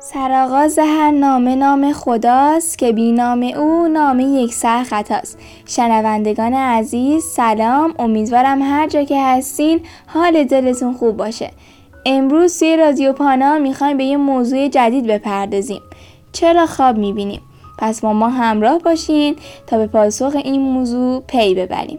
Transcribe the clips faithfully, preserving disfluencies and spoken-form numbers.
سرآغاز هر نامه نام خداست که بی نام او نامه یک سر خطاست. شنوندگان عزیز سلام، امیدوارم هر جا که هستین حال دلتون خوب باشه. امروز توی رادیو پانا میخوایم به یه موضوع جدید بپردازیم. چرا خواب میبینیم؟ پس با ما همراه باشین تا به پاسخ این موضوع پی ببریم.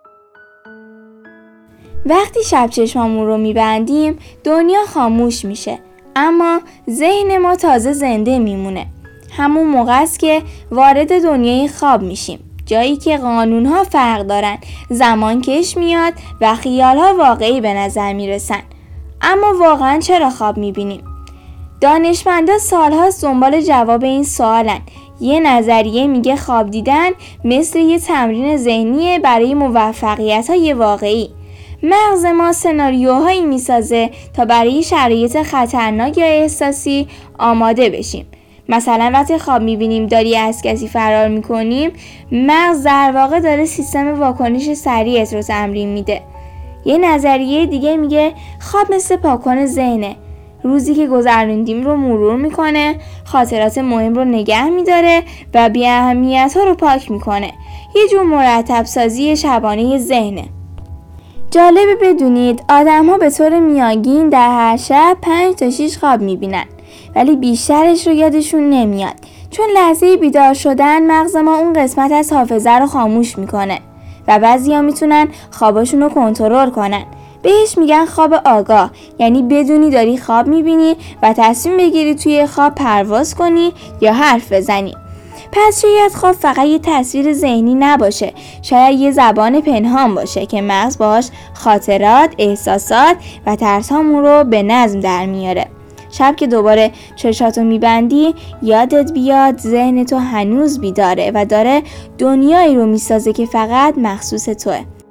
وقتی شب چشمامون رو میبندیم دنیا خاموش میشه، اما ذهن ما تازه زنده میمونه. همون موقع است که وارد دنیای خواب میشیم، جایی که قانونها فرق دارن، زمان کش میاد و خیالها واقعی به نظر میرسن. اما واقعا چرا خواب میبینیم؟ دانشمندا سالهاست دنبال جواب این سوالن. یه نظریه میگه خواب دیدن مثل یه تمرین ذهنیه برای موفقیت‌های واقعی. مغز ما سناریوهایی میسازه تا برای شرایط خطرناک یا احساسی آماده بشیم. مثلا وقتی خواب میبینیم داری از کسی فرار میکنیم، مغز در واقع داره سیستم واکنش سریعت رو تمرین میده. یه نظریه دیگه میگه خواب مثل پاکن ذهنه. روزی که گذروندیم رو مرور میکنه، خاطرات مهم رو نگه میداره و بی اهمیت ها رو پاک میکنه. یه جور مرتب سازی شبانه ذهنه. جالبه بدونید آدم ها به طور میانگین در هر شب پنج تا شش خواب میبینن، ولی بیشترش رو یادشون نمیاد، چون لحظه بیدار شدن مغز ما اون قسمت از حافظه رو خاموش میکنه و بعضی ها میتونن خواباشون رو کنترل کنن. بهش میگن خواب آگاه، یعنی بدونی داری خواب میبینی و تصمیم بگیری توی خواب پرواز کنی یا حرف بزنی. پس شاید خواب فقط یه تصویر ذهنی نباشه، شاید یه زبان پنهان باشه که مغز باهاش خاطرات، احساسات و ترسامون رو به نظم در میاره. شب که دوباره چشاتو میبندی یادت بیاد ذهن تو هنوز بیداره و داره دنیایی رو میسازه که فقط مخصوص توه.